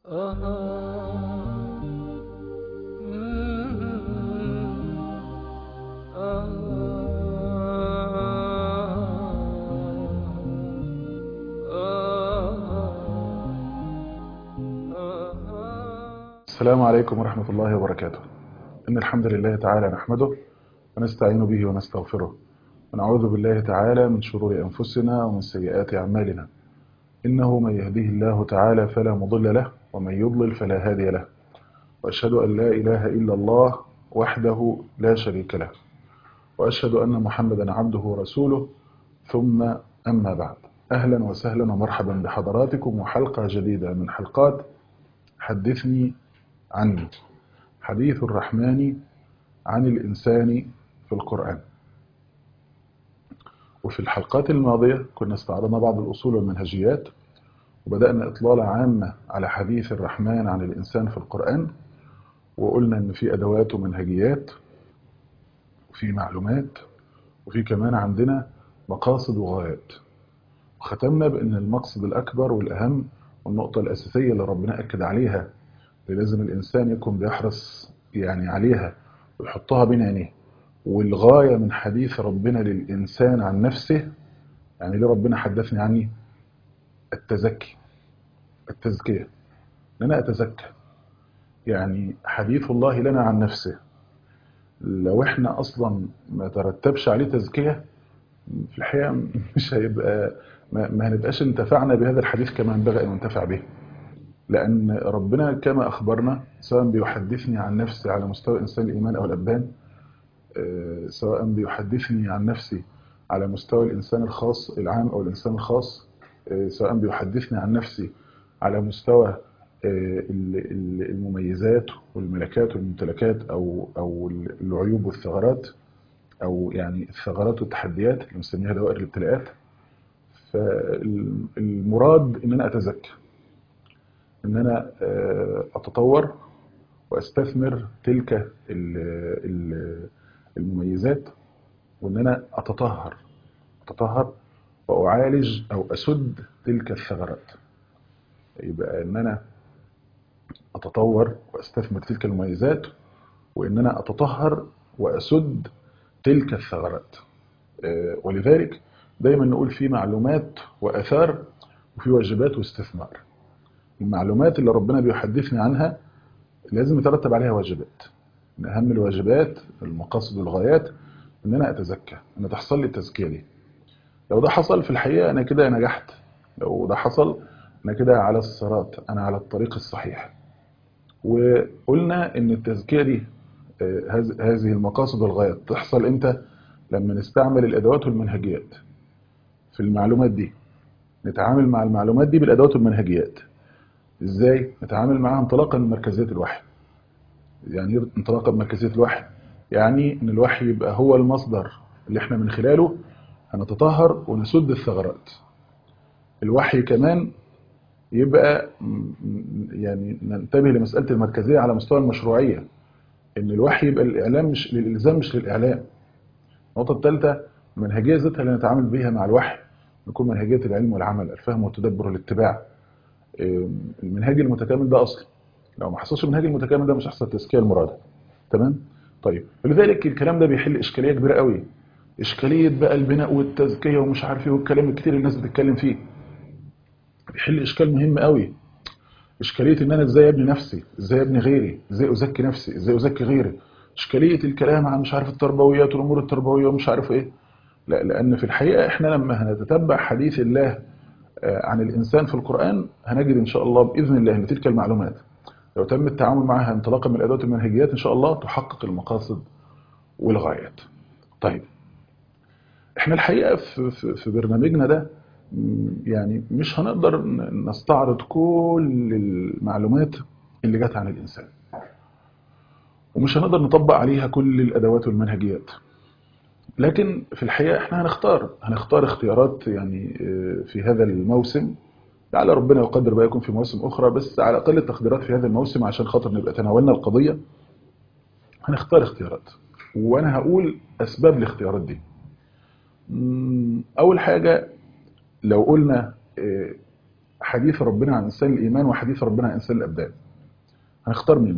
السلام عليكم ورحمة الله وبركاته. إن الحمد لله تعالى نحمده ونستعين به ونستغفره ونعوذ بالله تعالى من شرور أنفسنا ومن سيئات أعمالنا. إنه من يهديه الله تعالى فلا مضل له ومن يضلل فلا هادي له، وأشهد أن لا إله إلا الله وحده لا شريك له، وأشهد أن محمدا عبده ورسوله. ثم أما بعد، أهلا وسهلا ومرحبا بحضراتكم وحلقة جديدة من حلقات حدثني عني، حديث الرحمن عن الإنسان في القرآن. وفي الحلقات الماضية كنا استعرضنا بعض الأصول والمنهجيات، وبدأنا إطلالة عامة على حديث الرحمن عن الإنسان في القرآن، وقلنا إن في أدوات ومنهجيات وفي معلومات وفي كمان عندنا مقاصد وغايات. وختمنا بأن المقصد الأكبر والأهم والنقطة الأساسية اللي ربنا أكد عليها اللي لازم الإنسان يكون بيحرص عليها ويحطها بين عينيه، والغاية من حديث ربنا للإنسان عن نفسه، يعني ليه ربنا حدثني عني؟ التزكية، إن أنا أتزكى. يعني حديث الله لنا عن نفسه لو إحنا أصلا ما ترتبش عليه تزكية في الحقيقة مش هيبقى ما هنبقاش انتفعنا بهذا الحديث كما ينبغي أن ننتفع به. لأن ربنا كما أخبرنا سواء بيحدثني عن نفسي على مستوى إنسان الإيمان أو الأبدان، سواء بيحدثني عن نفسي على مستوى الإنسان الخاص العام أو الإنسان الخاص، سواء بيحدثني عن نفسي على مستوى المميزات والملكات والممتلكات أو العيوب والثغرات، أو يعني الثغرات والتحديات اللي بنسميها دوائر الابتلاءات. فالمراد إن أنا أتزكى، إن أنا أتطور وأستثمر تلك المميزات، وإن أنا أتطهر وأعالج أو أسد تلك الثغرات. يبقى إن أنا أتطور وأستثمر تلك المميزات، وإن أنا أتطهر وأسد تلك الثغرات. ولذلك دايما نقول في معلومات وأثار وفي واجبات واستثمار. المعلومات اللي ربنا بيحدثني عنها لازم يترتب عليها واجبات. من أهم الواجبات المقاصد والغايات إن أنا أتزكى، إن تحصل لي التزكية دي. لو ده حصل في الحقيقة أنا كده نجحت، لو ده حصل أنا كده على الصراط، أنا على الطريق الصحيح. وقلنا إن التزكية دي هذه المقاصد والغايات تحصل إمتى؟ لما نستعمل الأدوات والمنهجيات في المعلومات دي. نتعامل مع المعلومات دي بالأدوات والمنهجيات. إزاي؟ نتعامل معها انطلاقا من مركزية الوحي. يعني انطلاقا من مركزية الوحي يعني إن الوحي يبقى هو المصدر اللي احنا من خلاله هنتطهر ونسد الثغرات. الوحي كمان يبقى يعني ننتبه لمسألة المركزية على مستوى المشروعية، إن الوحي يبقى الإعلام مش للإلزام مش للإعلام. النقطة الثالثة المنهجية ذاتها اللي نتعامل بيها مع الوحي نكون منهجية العلم والعمل، الفهم والتدبر والاتباع. المنهاج المتكامل ده أصل، لو ما حصلش المنهاج المتكامل ده مش هيحصل التزكية المرادة. تمام؟ طيب ولذلك الكلام ده بيحل إشكالية كبيرة قوي، إشكالية بقى البناء والتزكية ومش عارف ايه والكلام الكتير اللي الناس بتتكلم فيه. بيحل إشكال مهم قوي، إشكالية إن أنا إزاي أبني نفسي، إزاي أبني غيري، إزاي أزكي نفسي، إزاي أزكي غيري. إشكالية الكلام عن مش عارف التربويات والأمور التربوية ومش عارف إيه. لا، لأن في الحقيقة إحنا لما هنتتبع حديث الله عن الإنسان في القرآن هنجد إن شاء الله بإذن الله أن تلك المعلومات لو تم التعامل معها انطلاقا من الأدوات المنهجيات إن شاء الله تحقق المقاصد والغايات. طيب إحنا الحقيقة في برنامجنا ده يعني مش هنقدر نستعرض كل المعلومات اللي جت عن الإنسان، ومش هنقدر نطبق عليها كل الأدوات والمنهجيات. لكن في الحقيقة احنا هنختار اختيارات يعني في هذا الموسم، لعل ربنا يقدر بقى يكون في مواسم أخرى، بس على أقل التقديرات في هذا الموسم عشان خاطر نبقى تناولنا القضية. هنختار اختيارات وأنا هقول أسباب الاختيارات دي. أول حاجة لو قلنا حديث ربنا عن إنسان الإيمان وحديث ربنا عن إنسان الأبدان. هنختار مين؟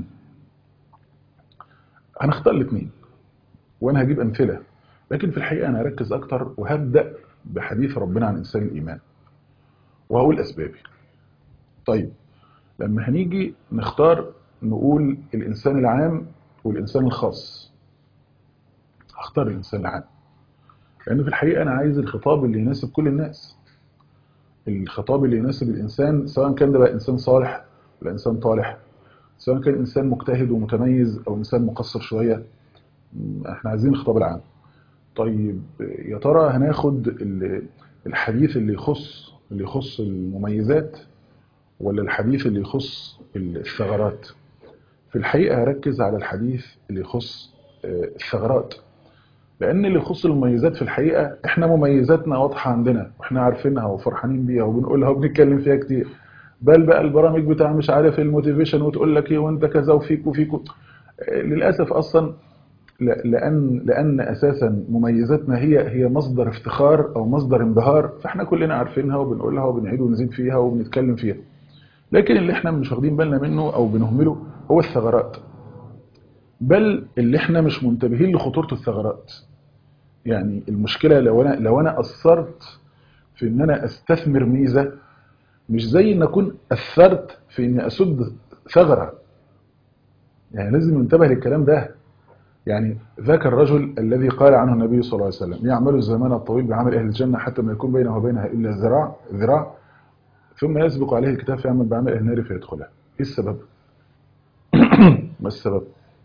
هنختار الاثنين، وأنا هجيب أمثلة، لكن في الحقيقة أنا هركز أكتر وهبدأ بحديث ربنا عن إنسان الإيمان وهقول أسبابي. طيب لما هنيجي نختار نقول الإنسان العام والإنسان الخاص، هختار الإنسان العام، لأن في الحقيقة أنا عايز الخطاب اللي يناسب كل الناس، الخطاب اللي يناسب الإنسان، سواء كان ده بقى إنسان صالح ولا إنسان طالح، سواء كان إنسان مجتهد ومتميز أو إنسان مقصر شوية. احنا عايزين الخطاب العام. طيب يا ترى هناخد الحديث اللي يخص المميزات ولا الحديث اللي يخص الثغرات؟ في الحقيقة هركز على الحديث اللي يخص الثغرات، لأن اللي يخص المميزات في الحقيقة احنا مميزاتنا واضحة عندنا واحنا عارفينها وفرحانين بيها وبنقولها وبنتكلم فيها كتير، بل بقى البرامج بتاع مش عارف الموتيفيشن وتقول لك ايه وانت كذا وفيك وفيك للأسف أصلا لأن أساسا مميزاتنا هي مصدر افتخار أو مصدر انبهار، فاحنا كلنا عارفينها وبنقولها وبنعيد ونزيد فيها وبنتكلم فيها. لكن اللي احنا مش واخدين بالنا منه أو بنهمله هو الثغرات، بل اللي احنا مش منتبهين لخطورة الثغرات. يعني المشكلة لو أنا قصرت في إن أنا أستثمر ميزة، مش زي إن أكون أثرت في إني أسد ثغرة. يعني لازم ننتبه للكلام ده. يعني ذاك الرجل الذي قال عنه النبي صلى الله عليه وسلم: يعمل الزمان الطويل بعمل أهل الجنة حتى ما يكون بينه وبينها إلا ذراع ثم يسبق عليه الكتاب فيعمل بعمل أهل النار فيدخلها. إيه السبب؟ ما السبب؟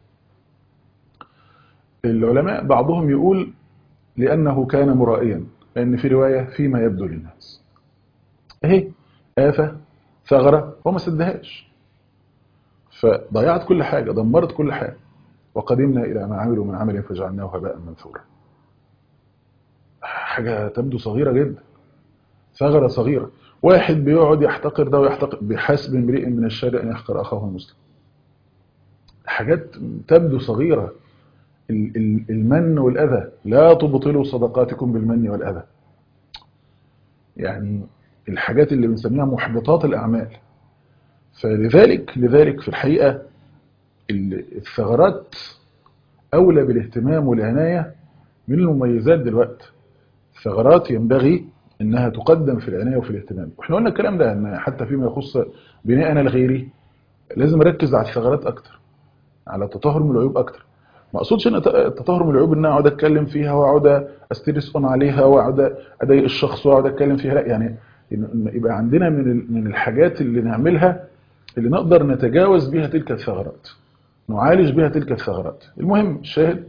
العلماء بعضهم يقول لأنه كان مرائيا، لأن في رواية فيما يبدو للناس. اهي آفة ثغرة هو ما سدهاش، فضيعت كل حاجة، دمرت كل حاجة. وقدمنا إلى ما عملوا من عمل فجعلناه هباء منثورا. حاجة تبدو صغيرة جدا، ثغرة صغيرة. واحد بيقعد يحتقر ده ويحتقر، بحسب امرئ من الشر أن يحقر أخاه المسلم. حاجات تبدو صغيرة. المن والأذى، لا تبطلوا صدقاتكم بالمن والأذى. يعني الحاجات اللي بنسميها محبطات الأعمال. لذلك في الحقيقة الثغرات أولى بالاهتمام والعناية من المميزات دلوقتي. الثغرات ينبغي أنها تقدم في العناية وفي الاهتمام. وإحنا قلنا الكلام ده أن حتى فيما يخص بناءنا الغيري لازم أركز على الثغرات أكتر، على التطهر من العيوب أكتر. ما أقصدش أن التطهر من العيوب أن أقعد أتكلم فيها وأقعد أسترس عليها وأقعد أضايق الشخص وأقعد أتكلم فيها، لا. يعني يبقى عندنا من الحاجات اللي نعملها اللي نقدر نتجاوز بها تلك الثغرات، نعالج بها تلك الثغرات. المهم الشاهد،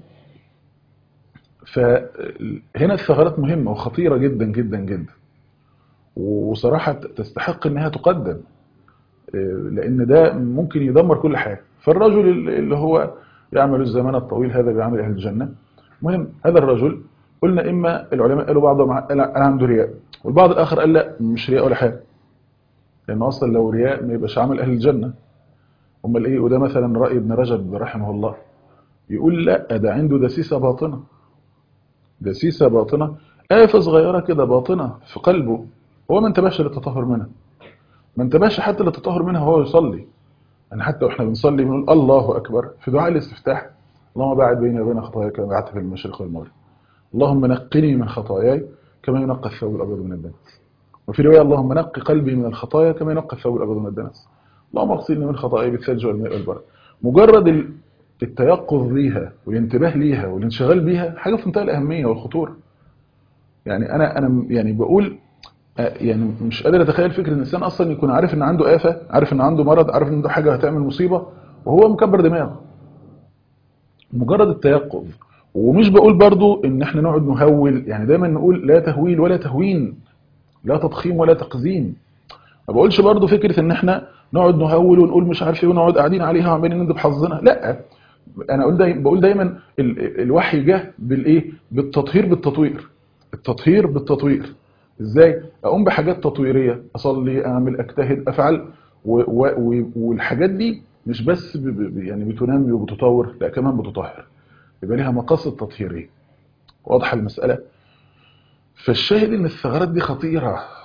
فهنا الثغرات مهمة وخطيرة جدا جدا جدا، وصراحة تستحق انها تقدم، لان ده ممكن يدمر كل حاجة. فالرجل اللي هو يعمل الزمان الطويل هذا بيعمل اهل الجنة. مهم هذا الرجل، قلنا اما العلماء قالوا بعضهم قال عنده رياء، والبعض الاخر قال لا مش رياء ولا حاجة، لان اصلا لو رياء ما يبقاش عمل اهل الجنة. امال ايه؟ وده مثلا رأي ابن رجب رحمه الله، يقول لا ده عنده دسيسة باطنة، دسيسة باطنة، آفة صغيرة كده باطنة في قلبه، هو ما انتبهش للتطهر منها، ما انتبهش حتى للتطهر منها وهو يصلي. يعني حتى واحنا بنصلي بنقول الله أكبر في دعاء الاستفتاح: اللهم باعد بيني وبين خطاياي كما بعدت في المشرق والمغرب، اللهم نقني من خطاياي كما ينقى الثوب الأبيض من الدنس. وفي رواية: اللهم نقي قلبي من الخطايا كما ينقى الثوب الأبيض من الدنس، اللهم اغسلني من خطاياي بالثلج والماء والبرد. مجرد التيقظ ليها والانتباه ليها والانشغال بيها حاجة في منتهى الأهمية والخطورة. يعني أنا يعني بقول يعني مش قادر أتخيل فكرة إن الإنسان أصلا يكون عارف إن عنده آفة، عارف إن عنده مرض، عارف إن عنده حاجة هتعمل مصيبة وهو مكبر دماغه. مجرد التيقظ. ومش بقول برضو إن إحنا نقعد نهول، يعني دايما نقول لا تهويل ولا تهوين، لا تضخيم ولا تقزيم. ما بقولش برضو فكرة إن إحنا نقعد نهول ونقول مش عارف إيه ونقعد قاعدين عليها وعمالين ندب حظنا، لا. أنا بقول دايما الوحي جه بالإيه؟ بالتطهير بالتطوير. التطهير بالتطوير. ازاي اقوم بحاجات تطويريه، اصلي، اعمل، اجتهد، افعل، والحاجات دي مش بس يعني بتنمي وبتطور، لا كمان بتطهر، يبقى ليها مقاصد تطهيريه. واضحه المساله. فالشاهد ان الثغرات دي خطيره،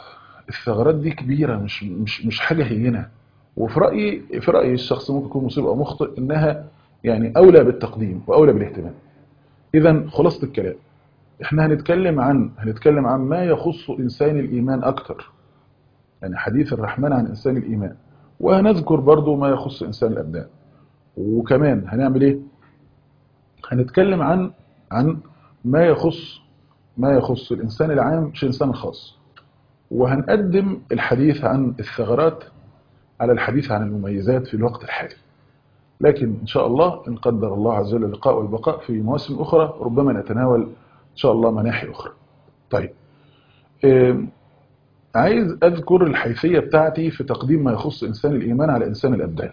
الثغرات دي كبيرة، مش حاجة هينة. وفي رأيي الشخص ممكن يكون مصيب أو مخطئ، إنها يعني أولى بالتقديم وأولى بالاهتمام. إذا خلاصة الكلام، إحنا هنتكلم عن ما يخص إنسان الإيمان أكتر، يعني حديث الرحمن عن إنسان الإيمان، وهنذكر برضو ما يخص إنسان الأبدان. وكمان هنعمل إيه؟ هنتكلم عن ما يخص الإنسان العام مش الإنسان الخاص. وهنقدم الحديث عن الثغرات على الحديث عن المميزات في الوقت الحالي. لكن إن شاء الله إن قدر الله عز وجل اللقاء والبقاء في مواسم أخرى، ربما نتناول إن شاء الله مناحي أخرى. طيب، عايز أذكر الحيثية بتاعتي في تقديم ما يخص إنسان الإيمان على إنسان الأبدان.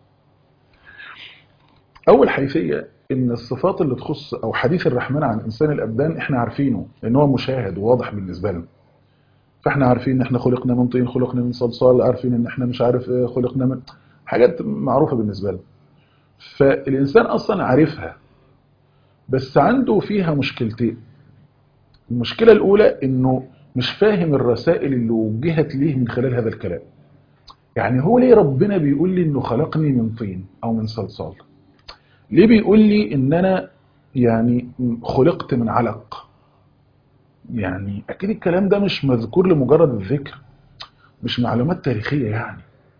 أول حيثية إن الصفات اللي تخص أو حديث الرحمن عن إنسان الأبدان إحنا عارفينه، لأن هو مشاهد وواضح بالنسبة لنا. فإحنا عارفين إن إحنا خلقنا من طين، خلقنا من صلصال، عارفين إن إحنا مش عارف إيه، خلقنا من حاجات معروفة بالنسبة لنا. فالإنسان أصلا عارفها، بس عنده فيها مشكلتين. المشكلة الأولى إنه مش فاهم الرسائل اللي وجهت ليه من خلال هذا الكلام. يعني هو ليه ربنا بيقول لي إنه خلقني من طين أو من صلصال؟ ليه بيقول لي إن أنا يعني خلقت من علق؟ يعني أكيد الكلام ده مش مذكور لمجرد الذكر، مش معلومات تاريخية يعني،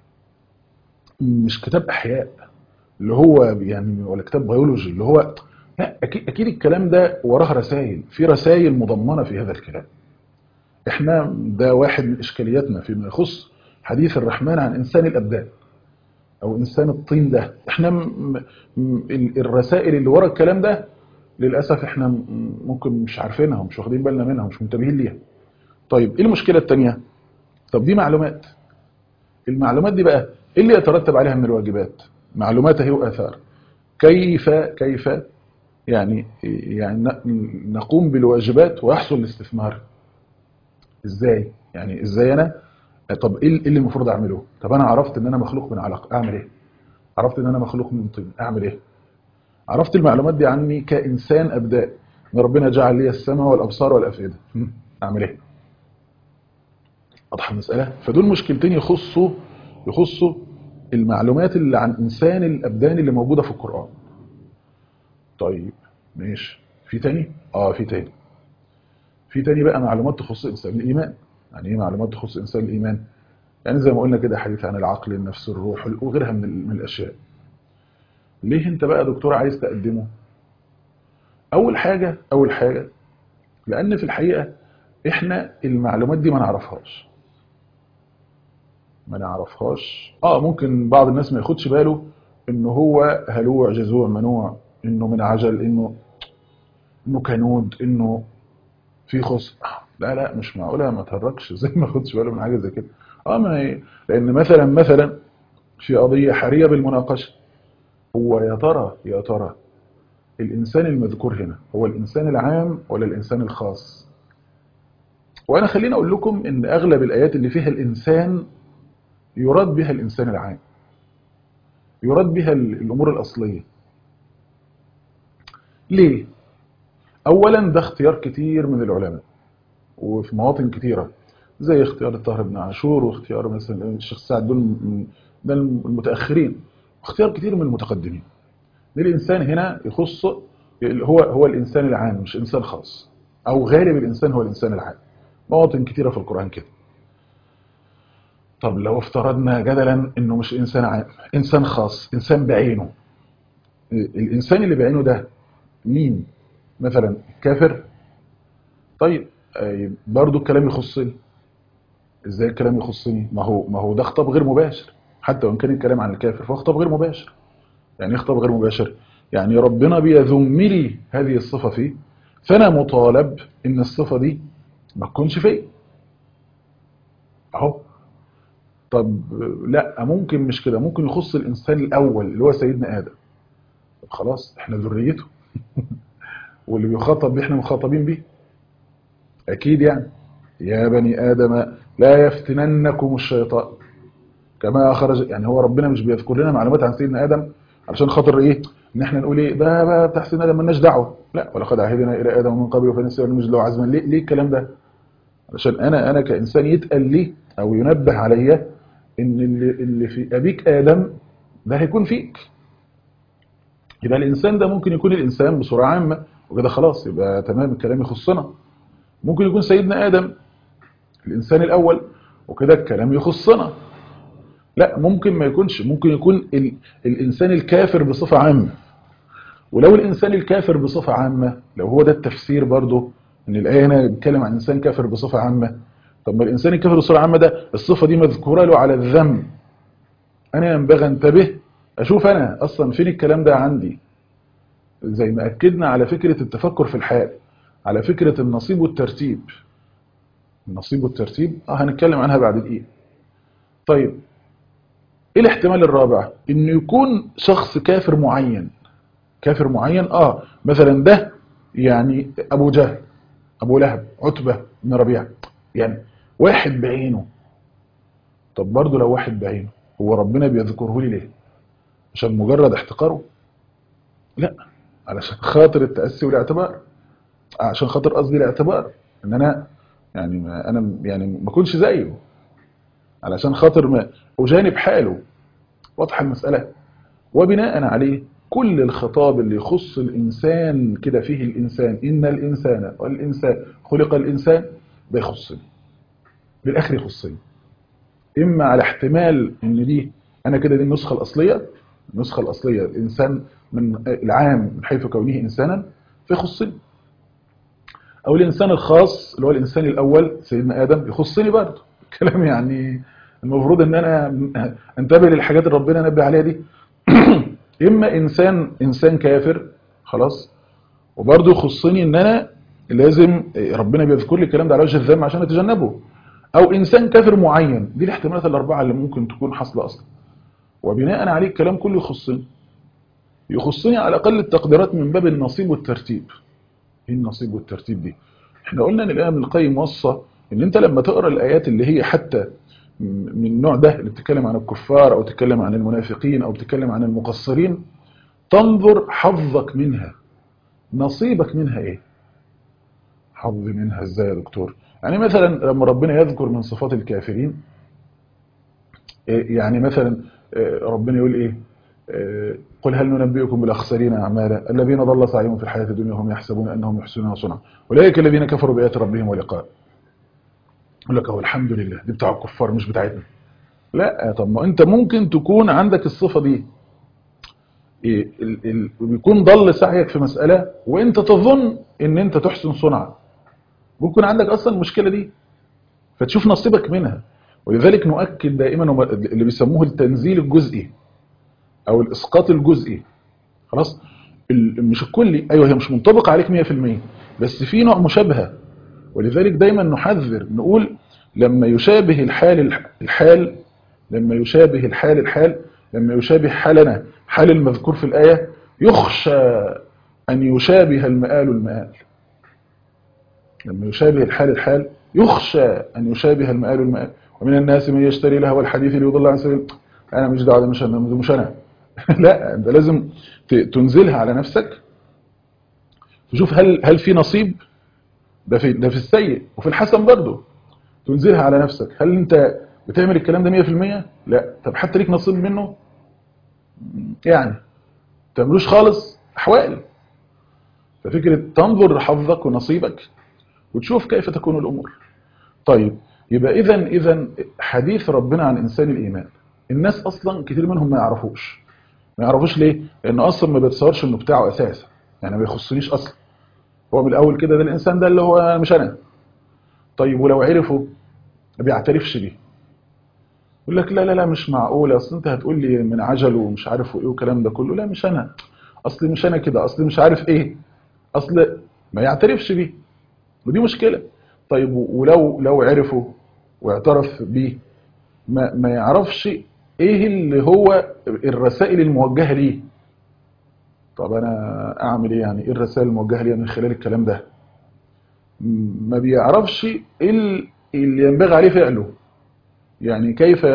مش كتاب أحياء اللي هو يعني، ولا كتاب بيولوجي اللي هو، لا، أكيد الكلام ده وراه رسائل، في رسائل مضمنة في هذا الكلام. احنا ده واحد من إشكالياتنا فيما يخص حديث الرحمن عن إنسان الأبدان أو إنسان الطين ده. احنا الرسائل اللي ورا الكلام ده للأسف احنا ممكن مش عارفينها ومش واخدين بالنا منها ومش منتبهين ليها. طيب، ايه المشكلة التانية؟ طب دي معلومات، المعلومات دي بقى ايه اللي يترتب عليها من الواجبات؟ معلومات اهي وآثار. كيف يعني نقوم بالواجبات ويحصل الاستثمار؟ ازاي؟ يعني ازاي انا، طب ايه اللي المفروض اعمله؟ طب انا عرفت ان انا مخلوق من علق، اعمل ايه؟ عرفت ان انا مخلوق من طين، اعمل ايه؟ عرفت المعلومات دي عني كإنسان أبداء، ان ربنا جعل لي السمع والأبصار والأفئدة، اعمل ايه؟ واضحه المسألة؟ فدول مشكلتين يخصوا المعلومات اللي عن إنسان الأبدان اللي موجودة في القرآن. طيب ماشي، في تاني؟ في تاني بقى معلومات تخص إنسان الإيمان. يعني ايه معلومات تخص إنسان الإيمان؟ يعني زي ما قلنا كده، حديث عن العقل، النفس، الروح وغيرها من الأشياء. ليه انت بقى دكتور عايز تقدمه؟ أول حاجة لأن في الحقيقة احنا المعلومات دي ما نعرفهاش. ممكن بعض الناس ما ياخدش باله انه هو هلوع جزوع منوع، انه من عجل، انه كنود، انه في خص. لا مش معقوله، ما تهرجش زي ما ياخدش باله من حاجه زي كده. ما هي لان مثلا في قضيه حريه بالمناقشه، هو يا ترى الانسان المذكور هنا هو الانسان العام ولا الانسان الخاص؟ وانا خليني اقول لكم ان اغلب الايات اللي فيها الانسان يراد بها الإنسان العام، يراد بها الأمور الأصلية. ليه؟ أولا ده اختيار كتير من العلماء وفي مواطن كتيرة، زي اختيار الطاهر بن عاشور، واختيار مثلا الشيخ سعد، ده المتأخرين، واختيار كتير من المتقدمين. الإنسان هنا يخص هو الإنسان العام مش إنسان خاص، أو غالب الإنسان هو الإنسان العام. مواطن كتيرة في القرآن كده. طب لو افترضنا جدلا انه مش انسان عام، انسان خاص، انسان بعينه، الانسان اللي بعينه ده مين؟ مثلا كافر؟ طيب برضو الكلام يخصني. ازاي الكلام يخصني؟ ما هو ده خطاب غير مباشر، حتى وان كان الكلام عن الكافر فهو خطاب غير مباشر. يعني ايه خطاب غير مباشر؟ يعني ربنا بيذم لي هذه الصفة فيه، فانا مطالب ان الصفة دي ما تكونش فيه اهو. طب لا، ممكن مش كده، ممكن يخص الانسان الاول اللي هو سيدنا ادم. طب خلاص احنا ذريته واللي بيخاطب بيه احنا مخاطبين بيه اكيد. يعني يا بني ادم لا يفتننكم الشيطان كما اخرج. يعني هو ربنا مش بيذكر لنا معلومات عن سيدنا ادم علشان خاطر ايه؟ ان احنا نقول ايه ده بقى بتاع سيدنا ادم مالناش دعوه. لا، ولقد عهدنا الى ادم من قبل فنسي ولم يجد له عزما. ليه الكلام ده؟ علشان انا كانسان يتقال لي او ينبه عليا ان اللي في ابيك ادم ده هيكون فيك. يبقى الانسان ده ممكن يكون الانسان بصوره عامه وكده خلاص يبقى تمام الكلام يخصنا. ممكن يكون سيدنا ادم الانسان الاول وكده الكلام يخصنا. لا ممكن ما يكونش، ممكن يكون الانسان الكافر بصفه عامه. ولو الانسان الكافر بصفه عامه، لو هو ده التفسير برضه ان الايه هنا بتتكلم عن انسان كافر بصفه عامه، طب ما الانسان الكافر بصفه عامه ده الصفه دي مذكوره له على الذم، انا ينبغي انتبه اشوف انا اصلا فين الكلام ده عندي. زي ما اكدنا على فكره التفكر في الحال، على فكره النصيب والترتيب. النصيب والترتيب هنتكلم عنها بعد دقيقه. طيب ايه الاحتمال الرابع؟ انه يكون شخص كافر معين. كافر معين مثلا ده يعني ابو جهل، ابو لهب، عتبه بن ربيعه، يعني واحد بعينه. طب برضه لو واحد بعينه، هو ربنا بيذكره لي ليه؟ عشان مجرد احتقاره؟ لا، علشان خاطر التاسي والاعتبار، عشان خاطر قصدي الاعتبار ان انا يعني ما اكونش زيه، علشان خاطر ما اجانب حاله. واضحه المساله. وبناء عليه كل الخطاب اللي يخص الإنسان كده فيه الإنسان، إن الإنسان والإنسان خلق الإنسان، ده يخصني بالآخر، يخصني. إما على احتمال إن دي أنا كده دي النسخة الأصلية، النسخة الأصلية الإنسان من العام من حيث كونه إنسانا فيخصني، أو الإنسان الخاص اللي هو الإنسان الأول سيدنا آدم يخصني برضه. كلام يعني المفروض إن أنا أنتبه للحاجات اللي ربنا نبه عليها دي. اما انسان كافر خلاص، وبرضه يخصني ان انا لازم ربنا بيذكر لي الكلام ده على وجه الذم عشان اتجنبه، او انسان كافر معين. دي الاحتمالات الاربعه اللي ممكن تكون حاصله اصلا، وبناء عليه الكلام كله يخصني على اقل التقديرات من باب النصيب والترتيب. ايه النصيب والترتيب دي؟ احنا قلنا ان الامام ابن القيم وصى ان انت لما تقرا الايات اللي هي حتى من النوع ده اللي بتتكلم عن الكفار او بتتكلم عن المنافقين او بتتكلم عن المقصرين، تنظر حظك منها، نصيبك منها ايه. حظ منها ازاي يا دكتور؟ يعني مثلا لما ربنا يذكر من صفات الكافرين، يعني مثلا ربنا يقول ايه؟ قل هل ننبئكم بالاخسرين اعمالا الذين ضل سعيهم في الحياه الدنيا وهم يحسبون انهم يحسنون صنعا اولئك الذين كفروا بايات ربهم ولقاء. يقول لك اهو الحمد لله دي بتاع الكفار مش بتاعتنا. لا، طب ما انت ممكن تكون عندك الصفه دي، بيكون ضل سعيك في مساله وانت تظن ان انت تحسن صنعا، ممكن عندك اصلا المشكله دي، فتشوف نصيبك منها. ولذلك نؤكد دائما اللي بيسموه التنزيل الجزئي او الاسقاط الجزئي. خلاص، مش الكلي، ايوه هي مش منطبقه عليك 100%، بس في نوع مشابهه. ولذلك دايما نحذر نقول لما يشابه الحال، لما يشابه الحال، لما يشابه حالنا حال المذكور في الايه، يخشى ان يشابه المآل. لما يشابه الحال يخشى أن يشابه المآل. ومن الناس من يشتري لهو الحديث ليضل عن سبيل. أنا مش دعوة، ده مش أنا. لا، أنت لازم تنزلها على نفسك، تشوف هل في نصيب. ده في السيء وفي الحسن برضه. تنزلها على نفسك، هل أنت بتعمل الكلام ده 100%؟ لا. طب حتى ليك نصيب منه يعني، تعملوش خالص أحوال. ففكرة تنظر حظك ونصيبك وتشوف كيف تكون الأمور. طيب يبقى اذا حديث ربنا عن انسان الايمان، الناس اصلا كتير منهم ما يعرفوش ليه؟ لانه اصلا ما بيتصورش انه بتاعه اساسا، يعني ما يخصنيش اصلا. هو من الاول كده ده الانسان ده اللي هو مش انا. طيب ولو عرفه ما بيعترفش بيه، يقول لك لا لا لا مش معقول، اصل انت هتقول لي من عجل ومش عارف ايه والكلام ده كله، لا مش انا، اصل مش انا كده، اصل مش عارف ايه، اصل ما يعترفش بيه، ودي مشكله. طيب ولو عرفه واعترف بيه، ما يعرفش ايه اللي هو الرسائل الموجهه ليه. طب انا اعمل ايه يعني؟ ايه الرسائل الموجهه ليه من خلال الكلام ده؟ ما بيعرفش ايه اللي ينبغي عليه فعله، يعني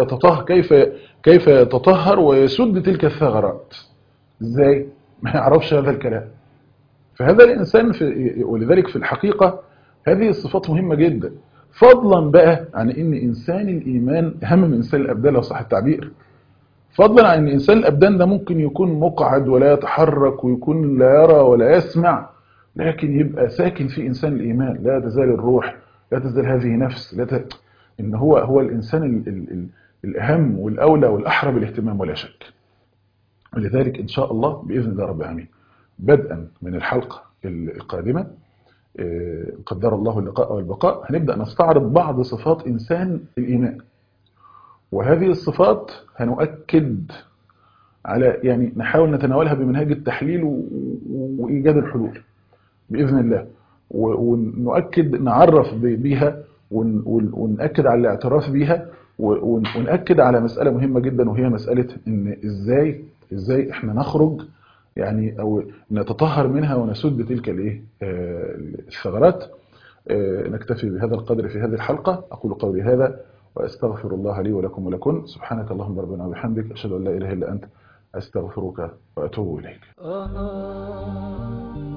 كيف يتطهر ويسد تلك الثغرات. ازاي؟ ما يعرفش هذا الكلام. فهذا الانسان ولذلك في الحقيقه هذه الصفات مهمه جدا. فضلا بقى عن ان انسان الايمان اهم من انسان الابدان لو صح التعبير. فضلا عن ان انسان الابدان ده ممكن يكون مقعد ولا يتحرك ويكون لا يرى ولا يسمع، لكن يبقى ساكن في انسان الايمان، لا تزال الروح، لا تزال هذه نفس، ان هو الانسان الاهم والاولى والاحرى بالاهتمام ولا شك. ولذلك ان شاء الله باذن الله رب العالمين بدءا من الحلقه القادمه قدر الله اللقاء والبقاء هنبدا نستعرض بعض صفات انسان الايمان، وهذه الصفات هنؤكد على يعني نحاول نتناولها بمنهج التحليل وإيجاد الحلول بإذن الله، ونؤكد نعرف بيها ونأكد على الاعتراف بيها، ونأكد على مسألة مهمة جدا، وهي مسألة إن إزاي إحنا نخرج يعني أو نتطهر منها ونسد تلك الإيه الثغرات. نكتفي بهذا القدر في هذه الحلقة. أقول قولي هذا وأستغفر الله لي ولكم ولكم. سبحانك اللهم ربنا وبحمدك، أشهد أن لا إله إلا أنت، أستغفرك وأتوب إليك.